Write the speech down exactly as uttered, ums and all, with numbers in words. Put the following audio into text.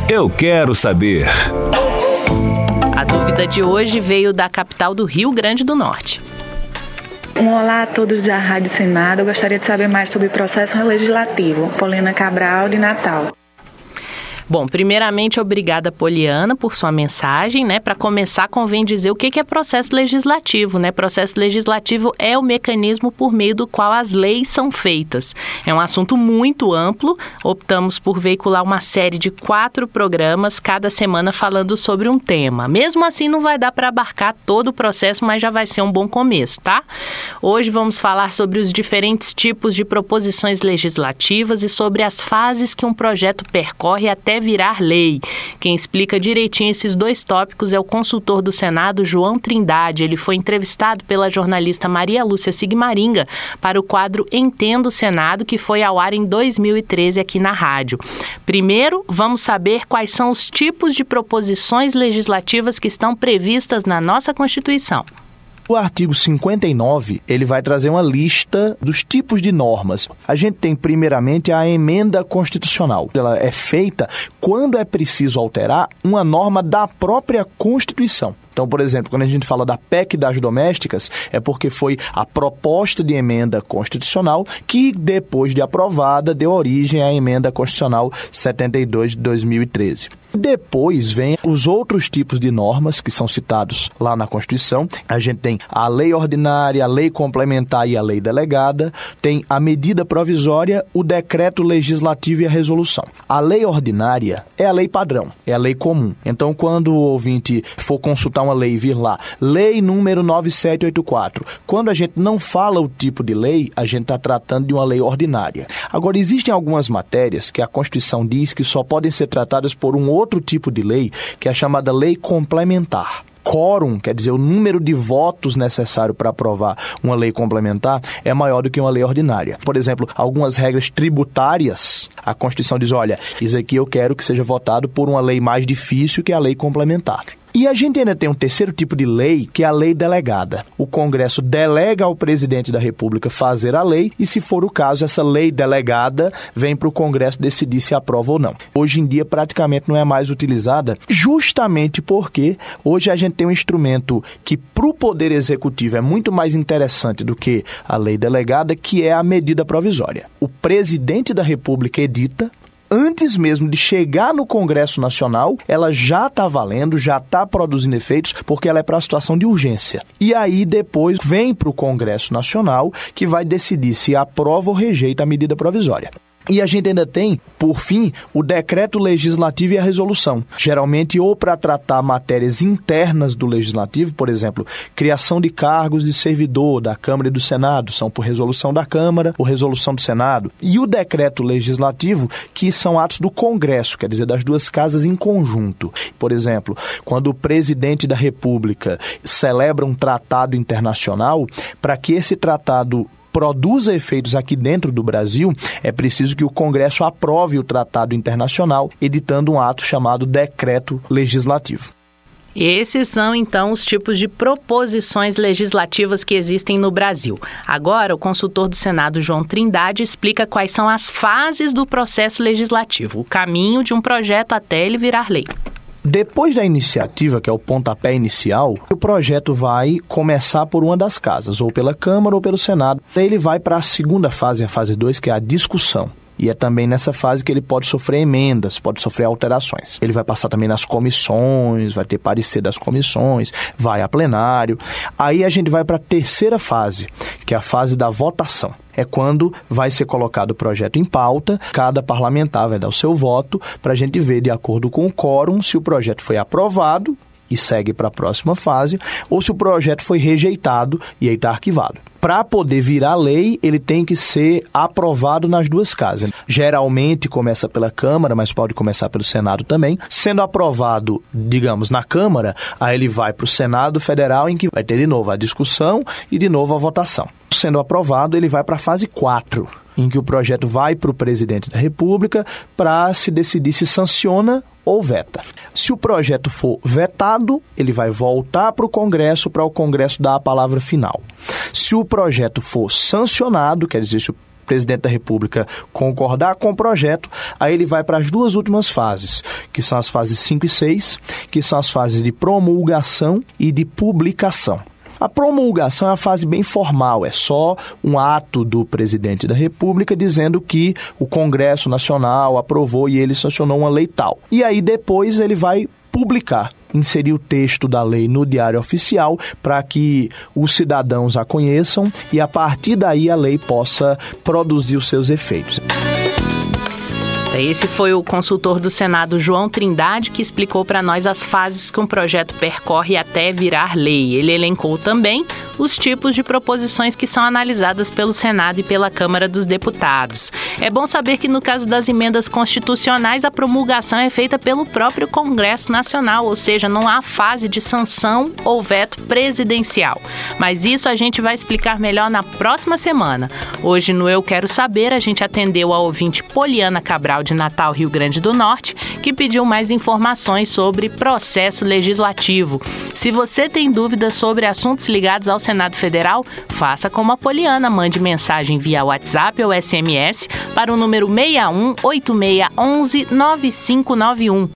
Eu quero saber. A dúvida de hoje veio da capital do Rio Grande do Norte. Um olá a todos da Rádio Senado. Eu gostaria de saber mais sobre o processo legislativo. Paulina Cabral, de Natal. Bom, primeiramente, obrigada, Poliana, por sua mensagem, né? Para começar, convém dizer o que é processo legislativo, né? Processo legislativo é o mecanismo por meio do qual as leis são feitas. É um assunto muito amplo. Optamos por veicular uma série de quatro programas, cada semana falando sobre um tema. Mesmo assim, não vai dar para abarcar todo o processo, mas já vai ser um bom começo, tá? Hoje vamos falar sobre os diferentes tipos de proposições legislativas e sobre as fases que um projeto percorre até virar lei. Quem explica direitinho esses dois tópicos é o consultor do Senado, João Trindade. Ele foi entrevistado pela jornalista Maria Lúcia Sigmaringa para o quadro Entendo o Senado, que foi ao ar em dois mil e treze aqui na rádio. Primeiro, vamos saber quais são os tipos de proposições legislativas que estão previstas na nossa Constituição. O artigo cinquenta e nove, ele vai trazer uma lista dos tipos de normas. A gente tem, primeiramente, a emenda constitucional. Ela é feita quando é preciso alterar uma norma da própria Constituição. Então, por exemplo, quando a gente fala da P E C das domésticas, é porque foi a proposta de emenda constitucional que, depois de aprovada, deu origem à emenda constitucional setenta e dois de dois mil e treze. Depois vem os outros tipos de normas que são citados lá na Constituição. A gente tem a lei ordinária, a lei complementar e a lei delegada. Tem a medida provisória, o decreto legislativo e a resolução. A lei ordinária é a lei padrão, é a lei comum. Então, quando o ouvinte for consultar uma lei e vir lá, lei número nove sete oito quatro, quando a gente não fala o tipo de lei, a gente está tratando de uma lei ordinária. Agora, existem algumas matérias que a Constituição diz que só podem ser tratadas por um outro tipo de lei, que é a chamada lei complementar. Quórum, quer dizer, o número de votos necessário para aprovar uma lei complementar é maior do que uma lei ordinária. Por exemplo, algumas regras tributárias, a Constituição diz, olha, isso aqui eu quero que seja votado por uma lei mais difícil que a lei complementar. E a gente ainda tem um terceiro tipo de lei, que é a lei delegada. O Congresso delega ao presidente da República fazer a lei e, se for o caso, essa lei delegada vem para o Congresso decidir se aprova ou não. Hoje em dia, praticamente não é mais utilizada, justamente porque hoje a gente tem um instrumento que, para o Poder Executivo, é muito mais interessante do que a lei delegada, que é a medida provisória. O presidente da República edita. Antes mesmo de chegar no Congresso Nacional, ela já está valendo, já está produzindo efeitos, porque ela é para a situação de urgência. E aí depois vem para o Congresso Nacional, que vai decidir se aprova ou rejeita a medida provisória. E a gente ainda tem, por fim, o decreto legislativo e a resolução. Geralmente ou para tratar matérias internas do legislativo, por exemplo, criação de cargos de servidor da Câmara e do Senado, são por resolução da Câmara ou resolução do Senado. E o decreto legislativo, que são atos do Congresso, quer dizer, das duas casas em conjunto. Por exemplo, quando o presidente da República celebra um tratado internacional, para que esse tratado produza efeitos aqui dentro do Brasil, é preciso que o Congresso aprove o tratado internacional, editando um ato chamado decreto legislativo. Esses são, então, os tipos de proposições legislativas que existem no Brasil. Agora, o consultor do Senado, João Trindade, explica quais são as fases do processo legislativo, o caminho de um projeto até ele virar lei. Depois da iniciativa, que é o pontapé inicial, o projeto vai começar por uma das casas, ou pela Câmara ou pelo Senado. Daí ele vai para a segunda fase, a fase dois, que é a discussão. E é também nessa fase que ele pode sofrer emendas, pode sofrer alterações. Ele vai passar também nas comissões, vai ter parecer das comissões, vai a plenário. Aí a gente vai para a terceira fase, que é a fase da votação. É quando vai ser colocado o projeto em pauta, cada parlamentar vai dar o seu voto para a gente ver, de acordo com o quórum, se o projeto foi aprovado e segue para a próxima fase, ou se o projeto foi rejeitado e aí está arquivado. Para poder virar lei, ele tem que ser aprovado nas duas casas. Geralmente começa pela Câmara, mas pode começar pelo Senado também. Sendo aprovado, digamos, na Câmara, aí ele vai para o Senado Federal, em que vai ter de novo a discussão e de novo a votação. Sendo aprovado, ele vai para a fase quatro, em que o projeto vai para o presidente da República para se decidir se sanciona ou veta. Se o projeto for vetado, ele vai voltar para o Congresso, para o Congresso dar a palavra final. Se o projeto for sancionado, quer dizer, se o presidente da República concordar com o projeto, aí ele vai para as duas últimas fases, que são as fases cinco e seis, que são as fases de promulgação e de publicação. A promulgação é uma fase bem formal, é só um ato do presidente da República dizendo que o Congresso Nacional aprovou e ele sancionou uma lei tal. E aí depois ele vai publicar, inserir o texto da lei no Diário Oficial para que os cidadãos a conheçam e a partir daí a lei possa produzir os seus efeitos. Esse foi o consultor do Senado, João Trindade, que explicou para nós as fases que um projeto percorre até virar lei. Ele elencou também os tipos de proposições que são analisadas pelo Senado e pela Câmara dos Deputados. É bom saber que no caso das emendas constitucionais, a promulgação é feita pelo próprio Congresso Nacional, ou seja, não há fase de sanção ou veto presidencial. Mas isso a gente vai explicar melhor na próxima semana. Hoje no Eu Quero Saber, a gente atendeu a ouvinte Poliana Cabral de Natal, Rio Grande do Norte, que pediu mais informações sobre processo legislativo. Se você tem dúvidas sobre assuntos ligados ao Senado Federal, faça como a Poliana, mande mensagem via WhatsApp ou S M S para o número seis um oito seis um um nove cinco nove um.